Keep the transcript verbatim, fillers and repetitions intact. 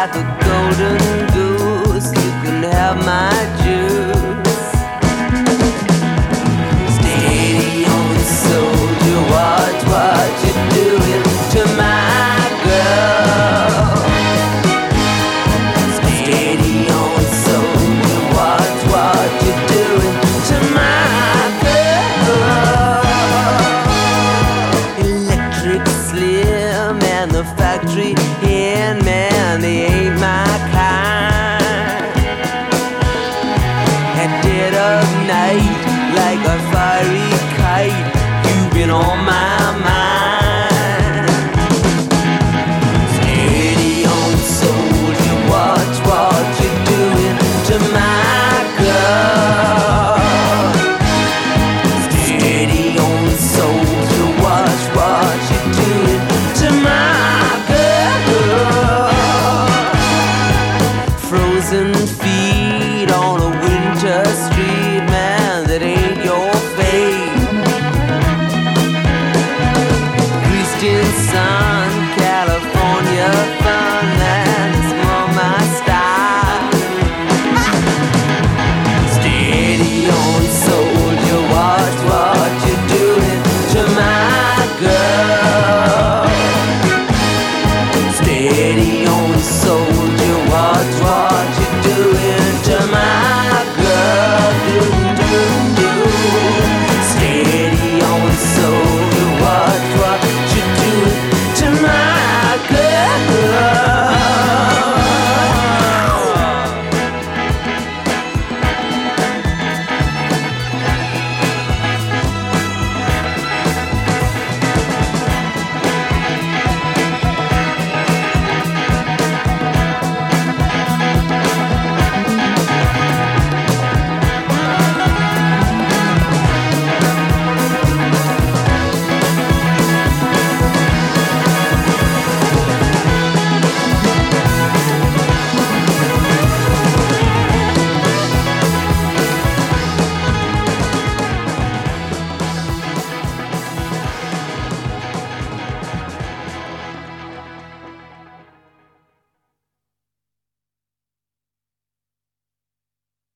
like a golden goose. You can have my juice. Steady on, soldier, watch what you're doing to my girl. Steady on, soldier, watch what you're doing to my girl. Electric Slim and the factory hand, man, they ain't my kind. At dead of night, like a fiery kite, you've been on my mind. Steady on, soldier, watch what you're doing to my girl. Steady on, soldier, watch what you're doing to my girl. Frozen feet on a winter street, man, that ain't your fate. Greased in sun, California fun, that's more my style. Steady on, soldier, watch what you're doing to my girl. Steady on, soldier.